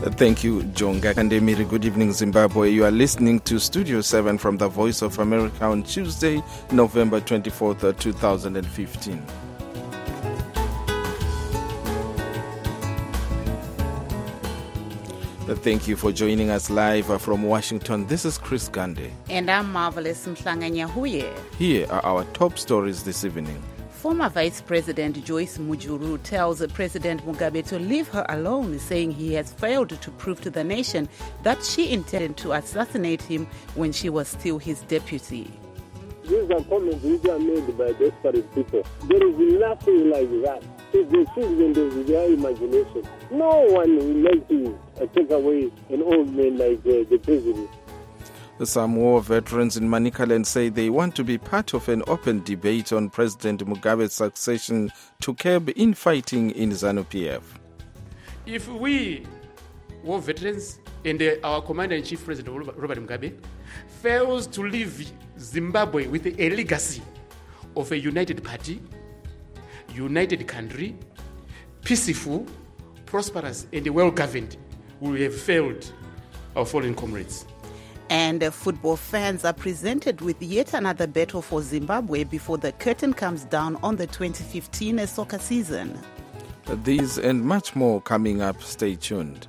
Thank you, Jonga Kandemiri. Good evening, Zimbabwe. You are listening to Studio 7 from the Voice of America on Tuesday, November 24th, 2015. Thank you for joining us live from Washington. This is Chris Gande. And I'm Marvelous Mhlanganyahuye. Here are our top stories this evening. Former Vice President Joyce Mujuru tells President Mugabe to leave her alone, saying he has failed to prove to the nation that she intended to assassinate him when she was still his deputy. These are comments which are made by desperate people. There is nothing like that. It's a figment of their imagination. No one will like to take away an old man like the president. Some war veterans in Manicaland say they want to be part of an open debate on President Mugabe's succession to curb infighting in ZANU-PF. If we, war veterans, and our Commander-in-Chief President Robert Mugabe, fails to leave Zimbabwe with a legacy of a united party, united country, peaceful, prosperous, and well-governed, we have failed our fallen comrades. And football fans are presented with yet another battle for Zimbabwe before the curtain comes down on the 2015 soccer season. These and much more coming up. Stay tuned.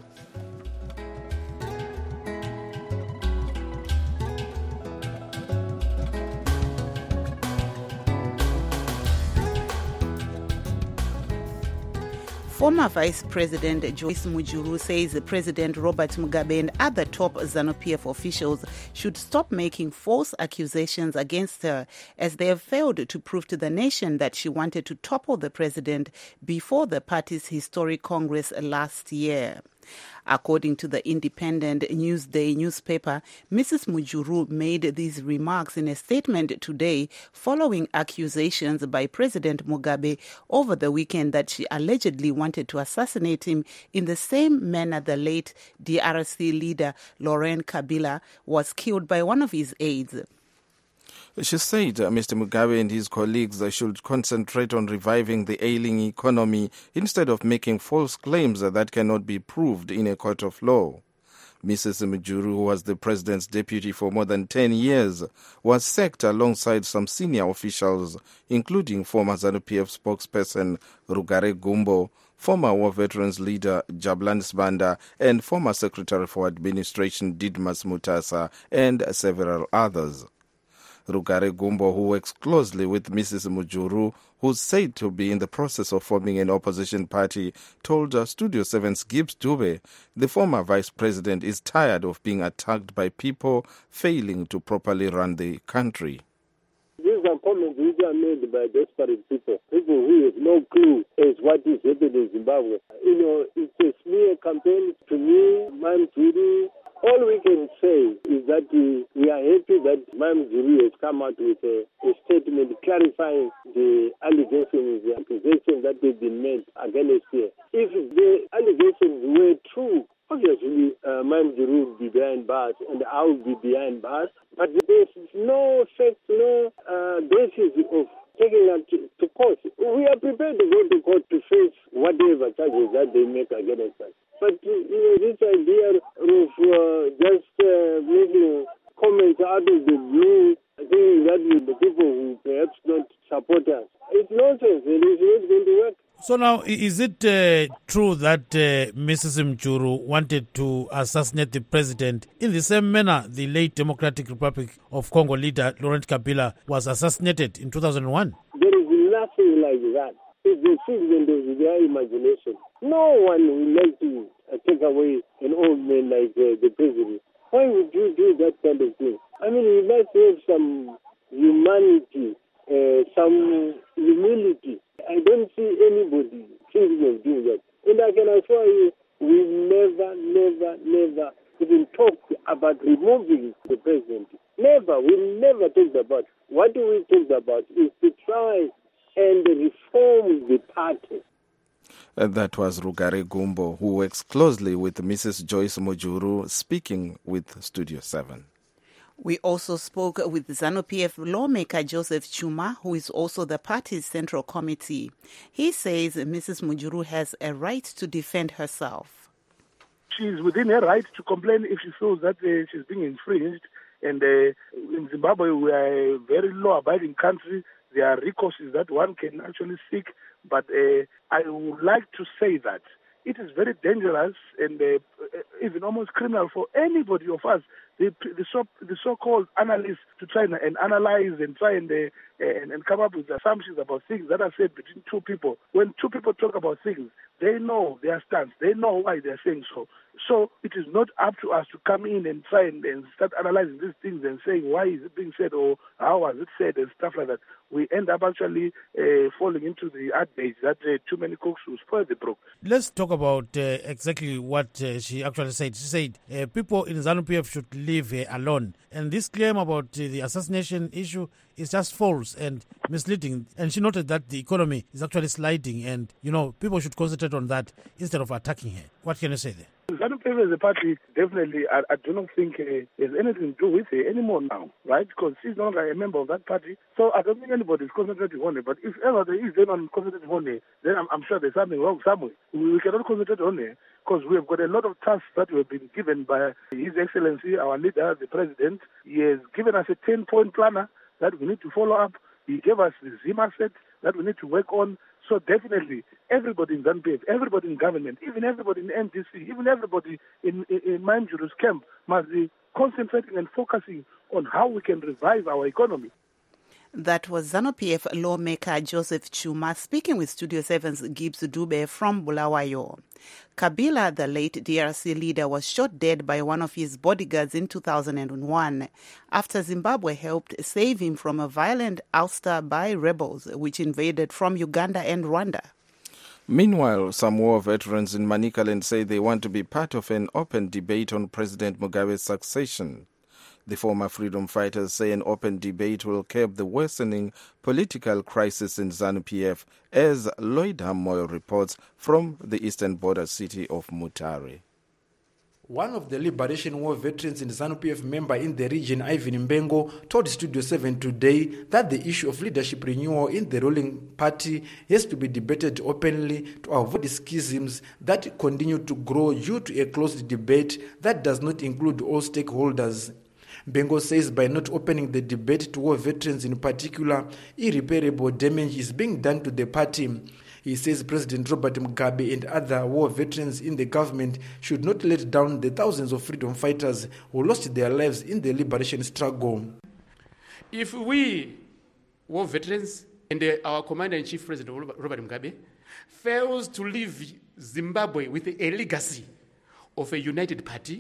Former Vice President Joyce Mujuru says President Robert Mugabe and other top ZANU-PF officials should stop making false accusations against her, as they have failed to prove to the nation that she wanted to topple the president before the party's historic Congress last year. According to the Independent Newsday newspaper, Mrs. Mujuru made these remarks in a statement today following accusations by President Mugabe over the weekend that she allegedly wanted to assassinate him in the same manner the late DRC leader Laurent Kabila was killed by one of his aides. She said Mr. Mugabe and his colleagues should concentrate on reviving the ailing economy instead of making false claims that cannot be proved in a court of law. Mrs. Mujuru, who was the president's deputy for more than 10 years, was sacked alongside some senior officials, including former ZANU-PF spokesperson Rugare Gumbo, former war veterans leader Jabulani Sibanda, and former Secretary for Administration Didmus Mutasa, and several others. Rugare Gumbo, who works closely with Mrs. Mujuru, who's said to be in the process of forming an opposition party, told Studio 7's Gibbs Dube the former vice president is tired of being attacked by people failing to properly run the country. These are comments which are made by desperate people who have no clue as what is happening in Zimbabwe. It's a smear campaign. To me, Mujuru, all we can say is that we are happy that Mujuru has come out with a statement clarifying the allegations, the accusations that have been made against her. If the allegations were true, obviously Mujuru would be behind bars and I would be behind bars. But there is no fact, no basis of taking that to court. We are prepared to go to court to face whatever charges that they make against us. But this idea of just making comments out of the blue, saying that the people who perhaps don't support us, it's nonsense. It is not going to work. So now, is it true that Mrs. Mujuru wanted to assassinate the president in the same manner the late Democratic Republic of Congo leader Laurent Kabila was assassinated in 2001? There is nothing like that. It's a figment of their imagination. No one will like to take away an old man like the president. Why would you do that kind of thing? I mean, you must have some humanity, some humility. I don't see anybody thinking of doing that. And I can assure you, we never even talked about removing the president. Never. We never talked about. What we talked about is to try and reform the party. That was Rugare Gumbo, who works closely with Mrs. Joyce Mujuru, speaking with Studio 7. We also spoke with ZANU-PF lawmaker Joseph Chuma, who is also the party's central committee. He says Mrs. Mujuru has a right to defend herself. she's within her right to complain if she feels that she's being infringed. And in Zimbabwe, we are a very law-abiding country. There are recourses that one can actually seek. But I would like to say that it is very dangerous and even almost criminal for anybody of us, the so-called analysts, to try and analyze and try and come up with assumptions about things that are said between two people. When two people talk about things, they know their stance. They know why they're saying so. So it is not up to us to come in and try and start analyzing these things and saying why is it being said or how was it said and stuff like that. We end up actually falling into the adage that too many cooks will spoil the brook. Let's talk about exactly what she actually said. She said people in ZANU-PF should leave alone. And this claim about the assassination issue is just false and misleading. And she noted that the economy is actually sliding and, people should concentrate on that instead of attacking her. What can you say there? ZANU-PF as a party, definitely, I do not think there's anything to do with her anymore now, right? Because she's no longer a member of that party. So I don't think anybody is concentrating on her. But if ever there is anyone concentrating on her, then I'm sure there's something wrong somewhere. We cannot concentrate on her because we have got a lot of tasks that we have been given by His Excellency, our leader, the President. He has given us a 10-point planner that we need to follow up. He gave us the Zima set that we need to work on. So definitely, everybody in ZANU-PF, everybody in government, even everybody in NDC, even everybody in Manjuru's camp must be concentrating and focusing on how we can revive our economy. That was ZANU-PF lawmaker Joseph Chuma speaking with Studio 7's Gibbs Dube from Bulawayo. Kabila, the late DRC leader, was shot dead by one of his bodyguards in 2001 after Zimbabwe helped save him from a violent ouster by rebels which invaded from Uganda and Rwanda. Meanwhile, some war veterans in Manicaland say they want to be part of an open debate on President Mugabe's succession. The former freedom fighters say an open debate will curb the worsening political crisis in ZANU-PF, as Lloyd Hamoyo reports from the eastern border city of Mutare. One of the Liberation War veterans and ZANU-PF member in the region, Ivan Mbengo, told Studio 7 today that the issue of leadership renewal in the ruling party has to be debated openly to avoid schisms that continue to grow due to a closed debate that does not include all stakeholders. Mbengo says by not opening the debate to war veterans in particular, irreparable damage is being done to the party. He says President Robert Mugabe and other war veterans in the government should not let down the thousands of freedom fighters who lost their lives in the liberation struggle. If we, war veterans, and our Commander-in-Chief President Robert Mugabe, fails to leave Zimbabwe with a legacy of a united party,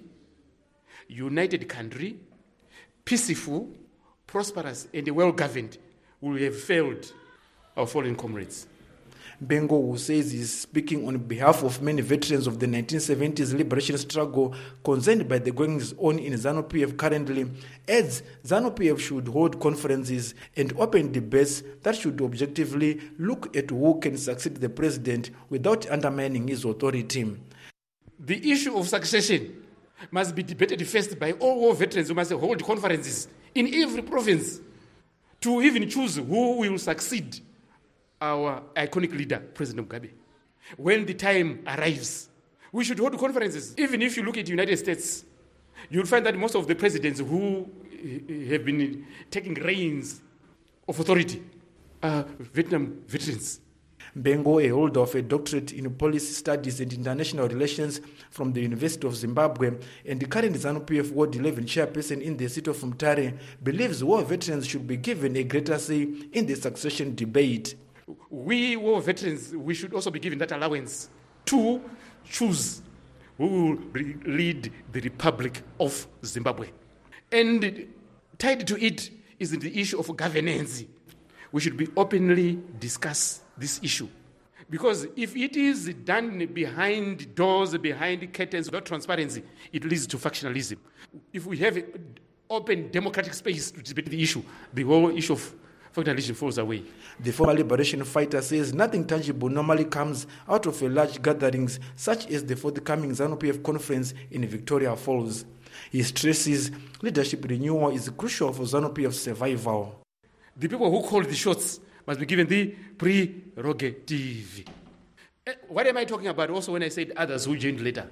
united country, peaceful, prosperous, and well-governed, we will have failed our fallen comrades. Mbengo, who says he's speaking on behalf of many veterans of the 1970s liberation struggle concerned by the goings-on in ZANU-PF currently, adds ZANU-PF should hold conferences and open debates that should objectively look at who can succeed the president without undermining his authority. The issue of succession must be debated first by all war veterans who must hold conferences in every province to even choose who will succeed our iconic leader, President Mugabe. When the time arrives, we should hold conferences. Even if you look at the United States, you'll find that most of the presidents who have been taking reins of authority are Vietnam veterans. Mbengo, a holder of a doctorate in policy studies and international relations from the University of Zimbabwe and the current ZANU-PF Ward 11 chairperson in the city of Mutare, believes war veterans should be given a greater say in the succession debate. We war veterans, we should also be given that allowance to choose who will lead the Republic of Zimbabwe. And tied to it is the issue of governance. We should be openly discuss this issue. Because if it is done behind doors, behind curtains, without transparency, it leads to factionalism. If we have an open democratic space to debate the issue, the whole issue of factionalism falls away. The former liberation fighter says nothing tangible normally comes out of a large gatherings such as the forthcoming ZANU-PF conference in Victoria Falls. He stresses leadership renewal is crucial for ZANU-PF's survival. The people who call the shots must be given the prerogative. What am I talking about also when I said others who joined later?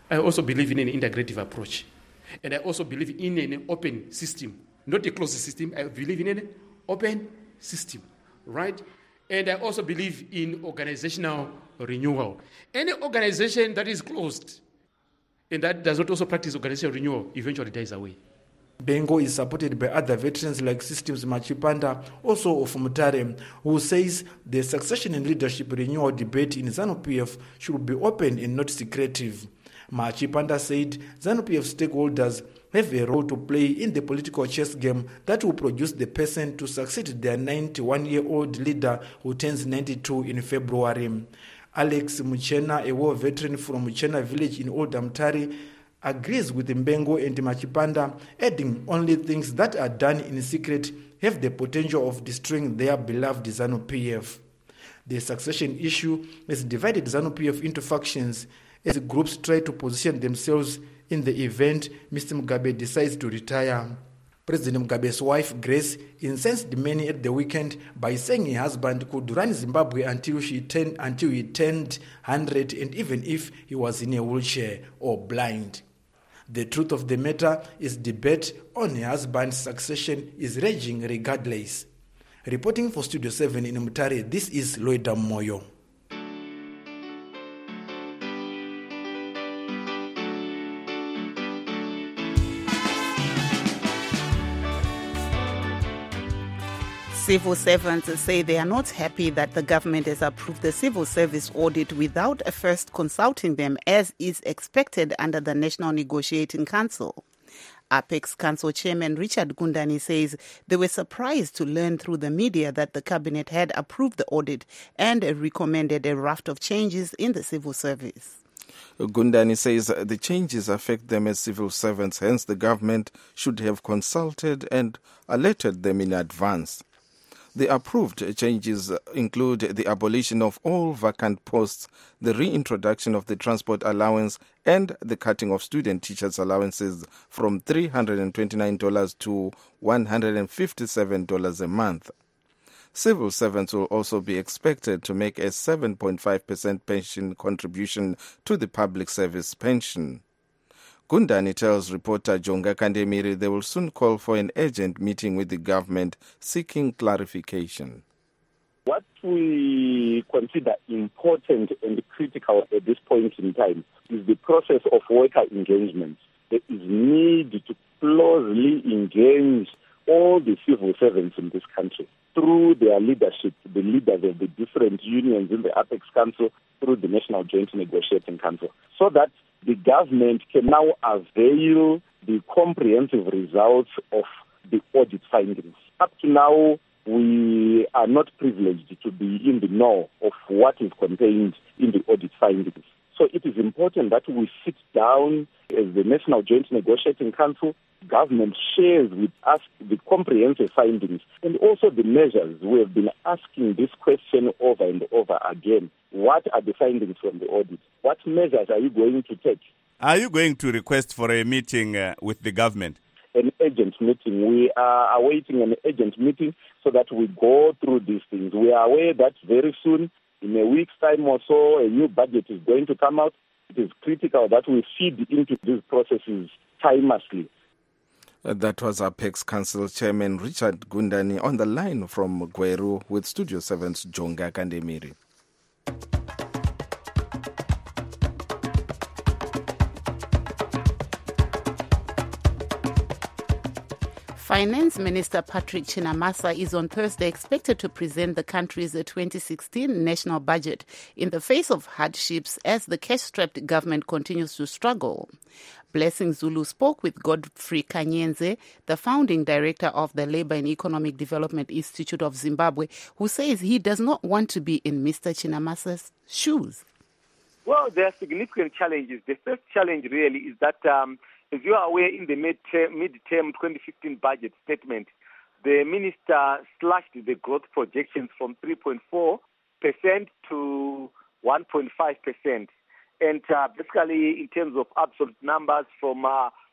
I also believe in an integrative approach. And I also believe in an open system, not a closed system. I believe in an open system, right? And I also believe in organizational renewal. Any organization that is closed and that does not also practice organizational renewal eventually dies away. Mbengo is supported by other veterans like Systems Machipanda, also of Mutare, who says the succession and leadership renewal debate in ZANU-PF should be open and not secretive. Machipanda said ZANU-PF stakeholders have a role to play in the political chess game that will produce the person to succeed their 91-year-old leader who turns 92 in February. Alex Muchena, a war veteran from Muchena village in Old Mutare, agrees with Mbengo and Machipanda, adding only things that are done in secret have the potential of destroying their beloved ZANU-PF. The succession issue has divided ZANU-PF into factions as groups try to position themselves in the event Mr. Mugabe decides to retire. President Mugabe's wife, Grace, incensed many at the weekend by saying her husband could run Zimbabwe until he turned 100, and even if he was in a wheelchair or blind. The truth of the matter is debate on her husband's succession is raging regardless. Reporting for Studio 7 in Mutare, this is Loida Moyo. Civil servants say they are not happy that the government has approved the civil service audit without first consulting them, as is expected under the National Negotiating Council. Apex Council Chairman Richard Gundani says they were surprised to learn through the media that the cabinet had approved the audit and recommended a raft of changes in the civil service. Gundani says the changes affect them as civil servants, hence the government should have consulted and alerted them in advance. The approved changes include the abolition of all vacant posts, the reintroduction of the transport allowance, and the cutting of student teachers' allowances from $329 to $157 a month. Civil servants will also be expected to make a 7.5% pension contribution to the public service pension. Gundani tells reporter Jonga Kandemiri they will soon call for an urgent meeting with the government seeking clarification. What we consider important and critical at this point in time is the process of worker engagement. There is need to closely engage all the civil servants in this country through their leadership, the leaders of the different unions in the Apex Council, through the National Joint Negotiating Council, so that the government can now avail the comprehensive results of the audit findings. Up to now, we are not privileged to be in the know of what is contained in the audit findings. So it is important that we sit down as the National Joint Negotiating Council. Government shares with us the comprehensive findings and also the measures. We have been asking this question over and over again. What are the findings from the audit? What measures are you going to take? Are you going to request for a meeting with the government? An urgent meeting. We are awaiting an urgent meeting so that we go through these things. We are aware that very soon, in a week's time or so, a new budget is going to come out. It is critical that we feed into these processes timelessly. That was Apex Council Chairman Richard Gundani on the line from Gweru with Studio 7's Jonga Kandemiri. Finance Minister Patrick Chinamasa is on Thursday expected to present the country's 2016 national budget in the face of hardships as the cash-strapped government continues to struggle. Blessing Zulu spoke with Godfrey Kanyenze, the founding director of the Labour and Economic Development Institute of Zimbabwe, who says he does not want to be in Mr. Chinamasa's shoes. Well, there are significant challenges. The first challenge really is that, as you are aware, in the mid-term 2015 budget statement, the minister slashed the growth projections from 3.4% to 1.5%. And basically, in terms of absolute numbers, from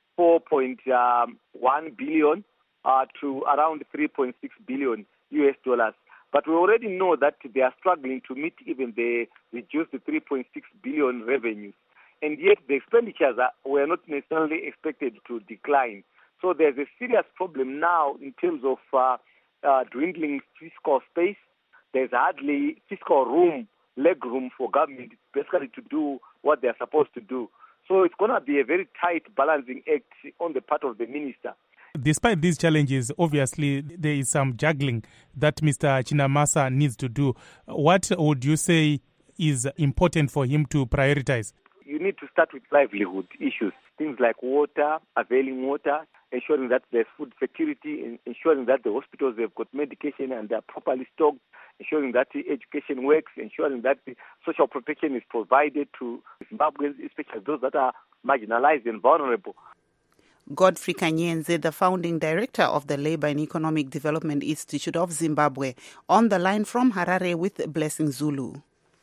4.1 billion to around 3.6 billion US dollars. But we already know that they are struggling to meet even the reduced 3.6 billion revenues. and yet the expenditures were not necessarily expected to decline. So there's a serious problem now in terms of dwindling fiscal space. There's hardly fiscal leg room for government basically to do what they're supposed to do. So it's going to be a very tight balancing act on the part of the minister. Despite these challenges, obviously there is some juggling that Mr. Chinamasa needs to do. What would you say is important for him to prioritize? You need to start with livelihood issues, things like water, availing water, ensuring that there's food security, ensuring that the hospitals have got medication and they're properly stocked, ensuring that the education works, ensuring that the social protection is provided to Zimbabweans, especially those that are marginalized and vulnerable. Godfrey Kanyenze, the founding director of the Labour and Economic Development Institute of Zimbabwe, on the line from Harare with Blessing Zulu.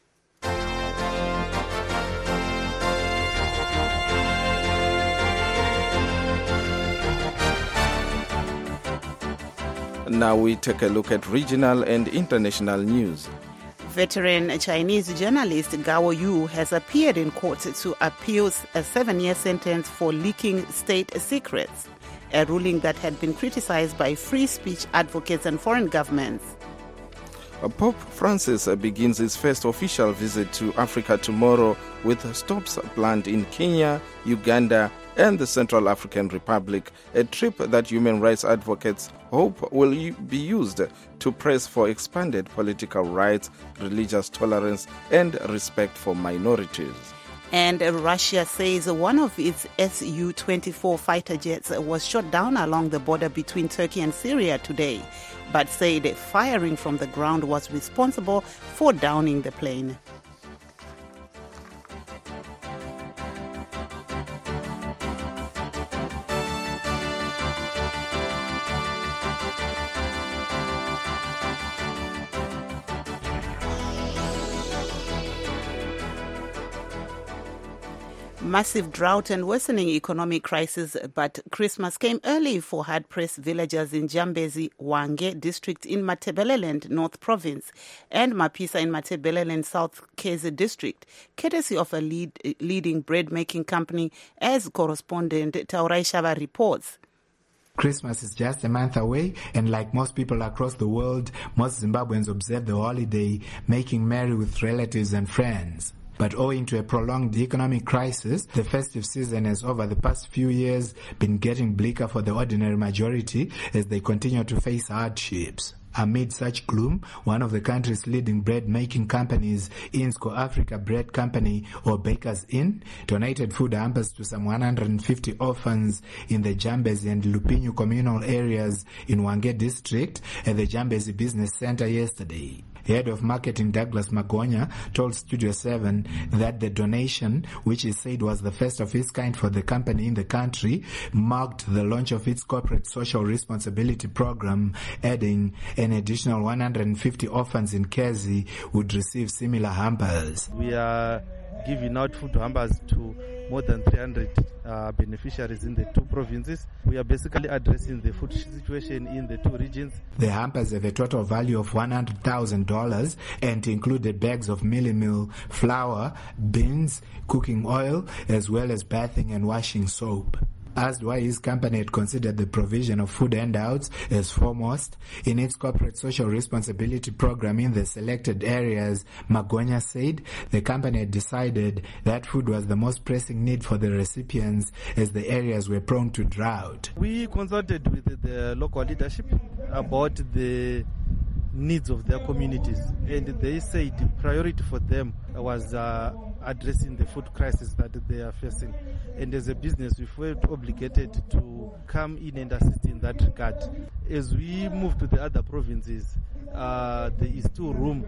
Now we take a look at regional and international news. Veteran Chinese journalist Gao Yu has appeared in court to appeal a 7-year sentence for leaking state secrets, a ruling that had been criticized by free speech advocates and foreign governments. Pope Francis begins his first official visit to Africa tomorrow with stops planned in Kenya, Uganda, and the Central African Republic, a trip that human rights advocates hope will be used to press for expanded political rights, religious tolerance, and respect for minorities. And Russia says one of its Su-24 fighter jets was shot down along the border between Turkey and Syria today, but said firing from the ground was responsible for downing the plane. Massive drought and worsening economic crisis, but Christmas came early for hard-pressed villagers in Jambezi, Hwange district in Matabeleland, North Province, and Mapisa in Matabeleland, South Keze district, courtesy of a leading bread-making company, as correspondent Taurai Shava reports. Christmas is just a month away, and like most people across the world, most Zimbabweans observe the holiday, making merry with relatives and friends. But owing to a prolonged economic crisis, the festive season has over the past few years been getting bleaker for the ordinary majority as they continue to face hardships. Amid such gloom, one of the country's leading bread-making companies, Insco Africa Bread Company, or Bakers Inn, donated food hampers to some 150 orphans in the Jambezi and Lupinyu communal areas in Hwange district at the Jambezi Business Center yesterday. Head of Marketing Douglas Magonya told Studio 7 that the donation, which he said was the first of its kind for the company in the country, marked the launch of its corporate social responsibility program, adding an additional 150 orphans in Kezi would receive similar hampers. We are giving out food hampers to more than 300 beneficiaries in the two provinces. We are basically addressing the food situation in the two regions. The hampers have a total value of $100,000 and included bags of mealie meal, flour, beans, cooking oil, as well as bathing and washing soap. Asked why his company had considered the provision of food handouts as foremost in its corporate social responsibility program in the selected areas, Magonya said the company had decided that food was the most pressing need for the recipients as the areas were prone to drought. We consulted with the local leadership about the needs of their communities, and they said the priority for them was addressing the food crisis that they are facing. And as a business, we felt obligated to come in and assist in that regard. As we move to the other provinces, there is still room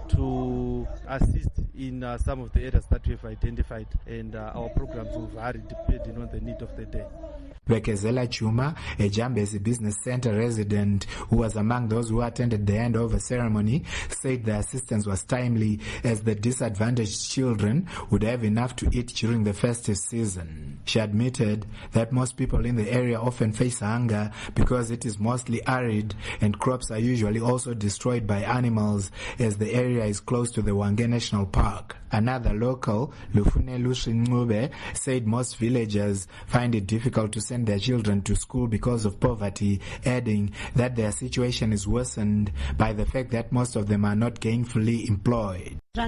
to assist in some of the areas that we have identified, and our programs will vary depending on the need of the day. Bekezela Chuma, a Jambezi Business Center resident who was among those who attended the handover ceremony, said the assistance was timely as the disadvantaged children would have enough to eat during the festive season. She admitted that most people in the area often face hunger because it is mostly arid and crops are usually also destroyed by animals as the area is close to the Hwange National Park. Another local, Lufunelu Shinube, said most villagers find it difficult to send their children to school because of poverty, adding that their situation is worsened by the fact that most of them are not gainfully employed. The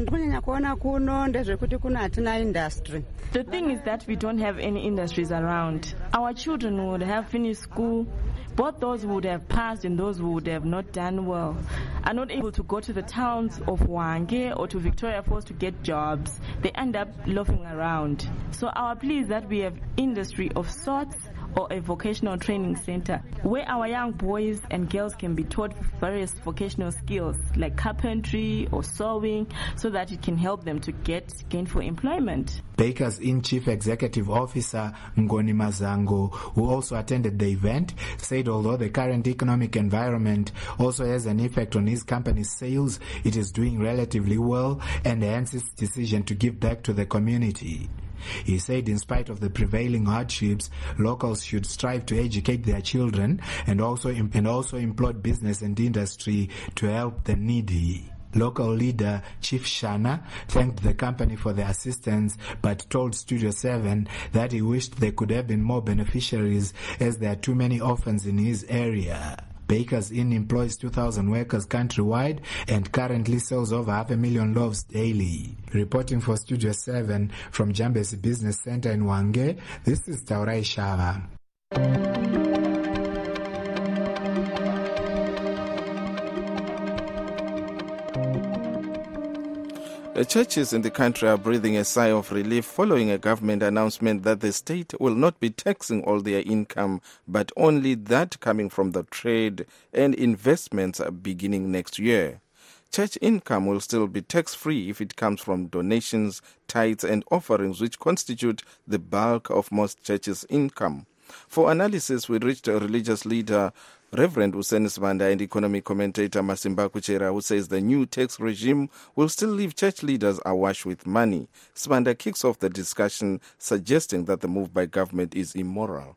thing is that we don't have any industries around. Our children would have finished school. Both those who would have passed and those who would have not done well are not able to go to the towns of Hwange or to Victoria Falls to get jobs. They end up loafing around. So our plea is that we have industry of sorts or a vocational training center where our young boys and girls can be taught various vocational skills like carpentry or sewing so that it can help them to get gainful employment. Baker's Inn Chief Executive Officer Ngoni Mazango, who also attended the event, said although the current economic environment also has an effect on his company's sales, it is doing relatively well and hence its decision to give back to the community. He said in spite of the prevailing hardships, locals should strive to educate their children and also employ business and industry to help the needy. Local leader Chief Shana thanked the company for the assistance but told Studio 7 that he wished there could have been more beneficiaries as there are too many orphans in his area. Baker's Inn employs 2,000 workers countrywide and currently sells over 500,000 loaves daily. Reporting for Studio 7 from Jambezi Business Center in Hwange, this is Taurai Shava. The churches in the country are breathing a sigh of relief following a government announcement that the state will not be taxing all their income, but only that coming from the trade and investments beginning next year. Church income will still be tax-free if it comes from donations, tithes and offerings, which constitute the bulk of most churches' income. For analysis, we reached a religious leader, Reverend Hussein Sibanda, and economic commentator Masimba Kuchera, who says the new tax regime will still leave church leaders awash with money. Sibanda kicks off the discussion, suggesting that the move by government is immoral.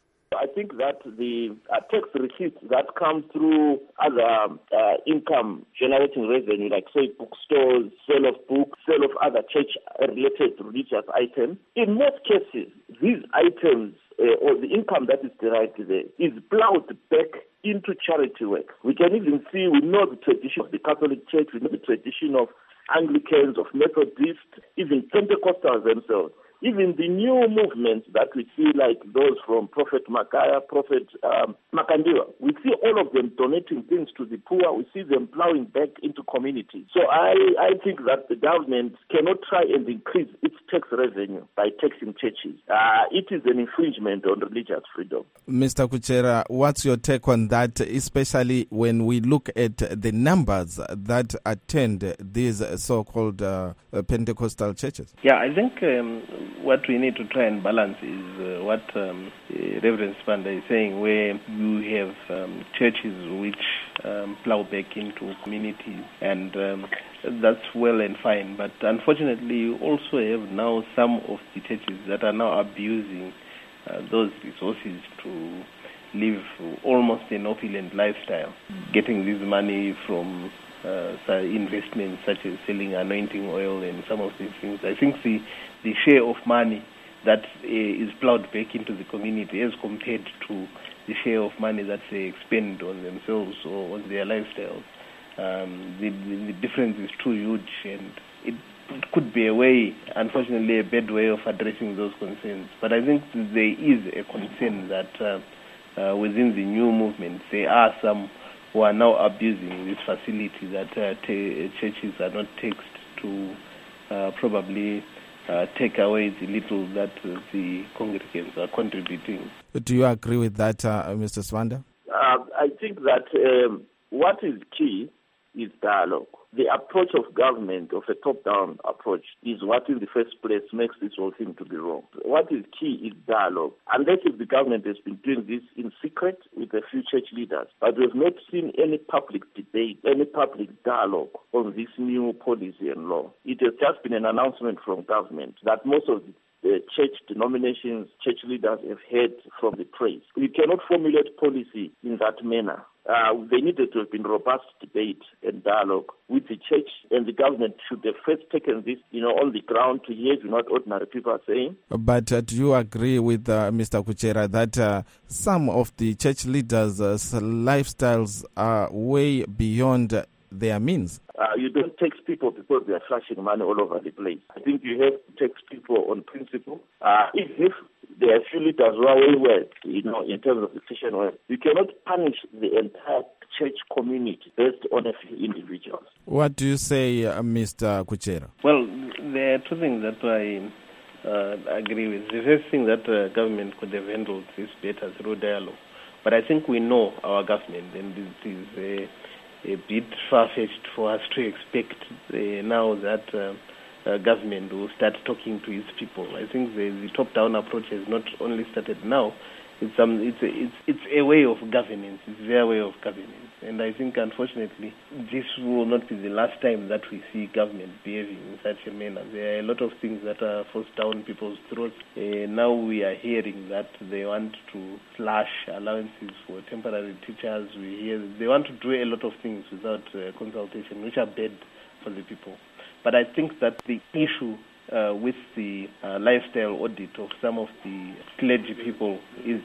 I think that the tax receipts that come through other income-generating revenue, like, say, bookstores, sale of books, sale of other church-related religious items, in most cases, these items or the income that is derived there is plowed back into charity work. We can even see, we know the tradition of the Catholic Church, we know the tradition of Anglicans, of Methodists, even Pentecostals themselves. Even the new movements that we see, like those from Prophet Makaya, Prophet Makandiwa, we see all of them donating things to the poor. We see them plowing back into communities. So I think that the government cannot try and increase its tax revenue by taxing churches. It is an infringement on religious freedom. Mr. Kuchera, what's your take on that, especially when we look at the numbers that attend these so-called Pentecostal churches? Yeah, I think what we need to try and balance is what Reverend Sibanda is saying, where you have churches which plow back into communities, and that's well and fine. But unfortunately, you also have now some of the churches that are now abusing those resources to live almost an opulent lifestyle, getting this money from investments such as selling anointing oil and some of these things. I think the share of money that is plowed back into the community as compared to the share of money that they expend on themselves or on their lifestyles, the difference is too huge, and it could be a way, unfortunately, a bad way of addressing those concerns. But I think there is a concern that within the new movement, there are some who are now abusing this facility that churches are not taxed to probably take away the little that the congregants are contributing. Do you agree with that, Mr. Sibanda? I think that what is key is dialogue. The approach of government, of a top-down approach, is what in the first place makes this whole thing to be wrong. What is key is dialogue. Unless if the government has been doing this in secret with a few church leaders, but we've not seen any public debate, any public dialogue on this new policy and law. It has just been an announcement from government that most of the church denominations, church leaders have heard from the press. We cannot formulate policy in that manner. There needed to have been robust debate and dialogue with the church, and the government should have first taken this, on the ground to hear what ordinary people are saying. But do you agree with Mr. Kuchera that some of the church leaders' lifestyles are way beyond their means? You don't tax people because they are flashing money all over the place. I think you have to tax people on principle. Even if there are few leaders who are well, in terms of the Christian way, you cannot punish the entire church community based on a few individuals. What do you say, Mr. Kuchera? Well, there are two things that I agree with. The first thing that government could have handled this better through dialogue. But I think we know our government, and it is a bit far-fetched for us to expect now that government will start talking to its people. I think the top-down approach has not only started now. It's a way of governance. It's their way of governance. And I think, unfortunately, this will not be the last time that we see government behaving in such a manner. There are a lot of things that are forced down people's throats. Now we are hearing that they want to slash allowances for temporary teachers. We hear they want to do a lot of things without consultation, which are bad for the people. But I think that the issue with the lifestyle audit of some of the clergy people is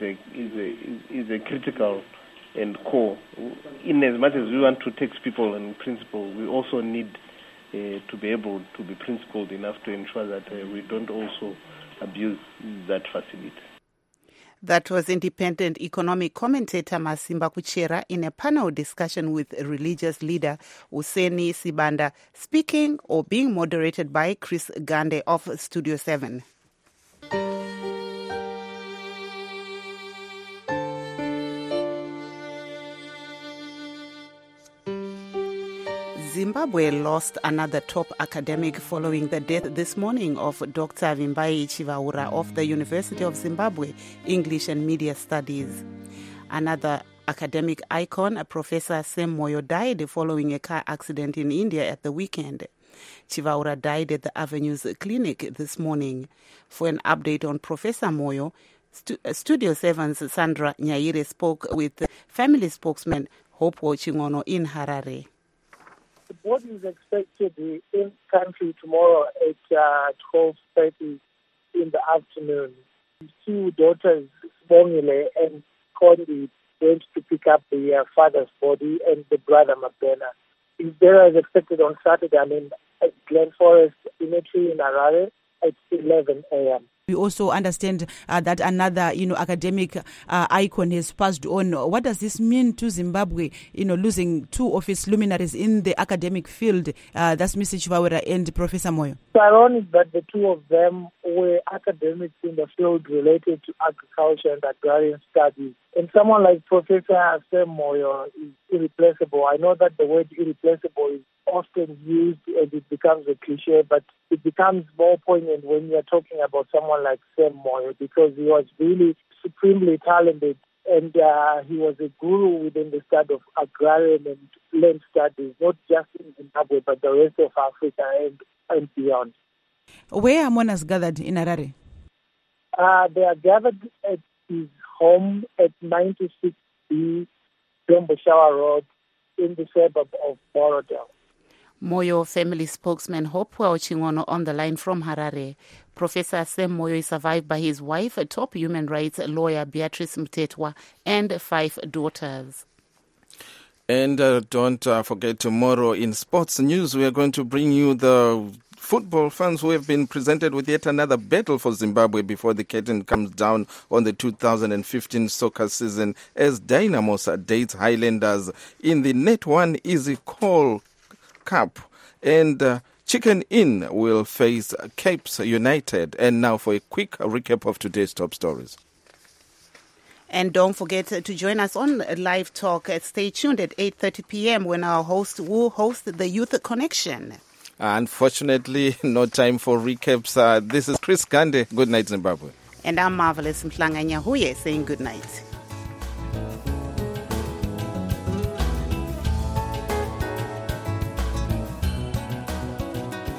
a critical and core. In as much as we want to tax people in principle, we also need to be able to be principled enough to ensure that we don't also abuse that facility. That was independent economic commentator Masimba Kuchera in a panel discussion with religious leader Useni Sibanda, speaking or being moderated by Chris Gande of Studio 7. Zimbabwe lost another top academic following the death this morning of Dr. Vimbai Chivaura of the University of Zimbabwe, English and Media Studies. Another academic icon, Professor Sam Moyo, died following a car accident in India at the weekend. Chivaura died at the Avenues Clinic this morning. For an update on Professor Moyo, Studio 7's Sandra Nyaire spoke with family spokesman Hope Chingono in Harare. The board is expected in country tomorrow at 12:30 in the afternoon. Two daughters, Sibongile and Kondi, went to pick up the father's body and the brother Mabena. His burial is expected on Saturday, at Glen Forest Cemetery in Harare at 11 a.m. We also understand that another, academic icon has passed on. What does this mean to Zimbabwe, losing two of its luminaries in the academic field? That's Mr. Chivaura and Professor Moyo. It's ironic that the two of them were academics in the field related to agriculture and agrarian studies. And someone like Professor Sam Moyo is irreplaceable. I know that the word irreplaceable is often used and it becomes a cliche, but it becomes more poignant when you're talking about someone like Sam Moyo, because he was really supremely talented and he was a guru within the study of agrarian and land studies, not just in Zimbabwe, but the rest of Africa and beyond. Where are mourners gathered in Harare? They are gathered at his home at 96B Dombo Shower Road in the suburb of Borodale. Moyo family spokesman Hope Chingono on the line from Harare. Professor Sam Moyo is survived by his wife, a top human rights lawyer Beatrice Mtetwa, and 5 daughters. And don't forget, tomorrow in sports news, we are going to bring you the football fans who have been presented with yet another battle for Zimbabwe before the curtain comes down on the 2015 soccer season as Dynamos dates Highlanders in the Net 1 Easy Call Cup. And Chicken Inn will face Capes United. And now for a quick recap of today's top stories. And don't forget to join us on Live Talk. Stay tuned at 8:30 p.m. when our host will host the Youth Connection. Unfortunately, no time for recaps. This is Chris Gande. Good night, Zimbabwe. And I'm Marvelous Mhlanga Nyahuye saying good night.